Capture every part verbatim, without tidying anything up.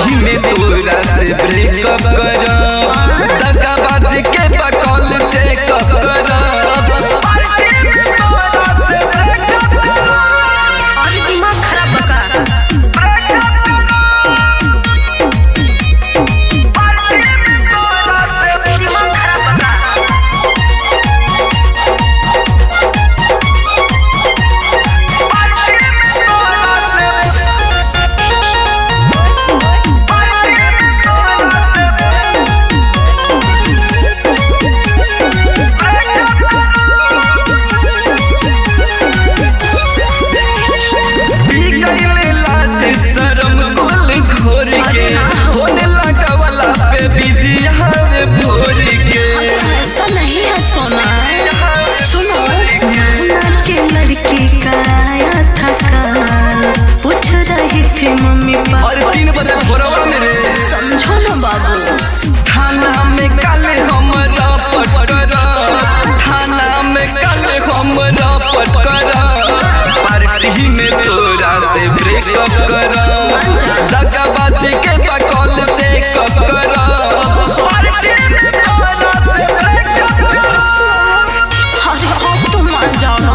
Party में तोरा से ब्रेकअप करब, दगाबाज के बकौल चेकअप करब, पार्टी में तोरा से ब्रेकअप करब। अरे दिमाग खराब बका मम्मी और तीन बजे भोरवा मेरे समझो ना बाबू। थाना में काले हमरा पटकरा, थाना में काले हमरा पटकरा, पार्टी में तोरा से ब्रेकअप करा, दगाबाज के बकौल चेकअप करा, पार्टी में तोरा से ब्रेकअप करा। अरे अब तो मान जाओ ना।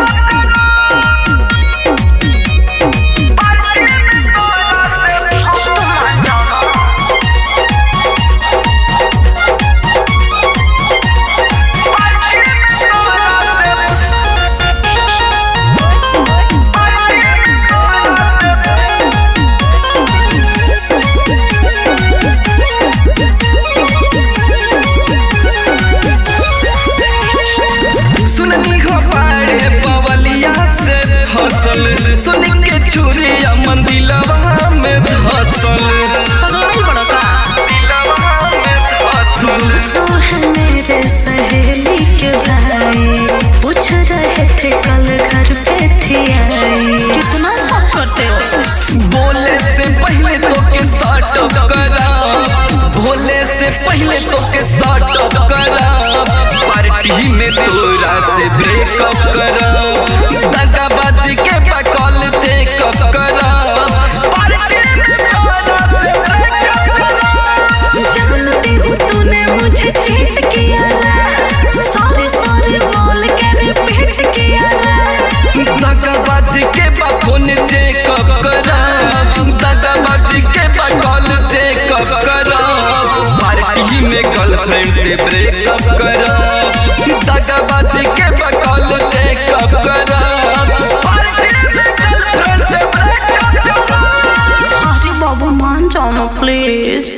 सुन के छुरिया मंदिलवा में धसल, तो है मेरे सहेली के भाई, पूछ रहे थे कल घर पे थी आई। कितना सब करते हो। बोले से पहले तो के स्टार्टअप करा, बोले से पहले तो के स्टार्टअप करा, पार्टी में तोरा से ब्रेकअप करा, दगाबाज के बकौल चेकअप करा, पार्टी में तोरा से ब्रेकअप करा। जानती हूँ तूने मुझे चीट किया, सॉरी सॉरी बोल के रिपीट किया। दगाबाज के बकौल चेकअप करा, दगाबाज के बकौल चेकअप करा, पार्टी में गर्लफ्रेंड से ब्रेकअप करा, दगाबाज के बकौल चेकअप करा, पार्टी में गर्लफ्रेंड से ब्रेकअप करा। अरे बाबू मान जाओ ना प्लीज।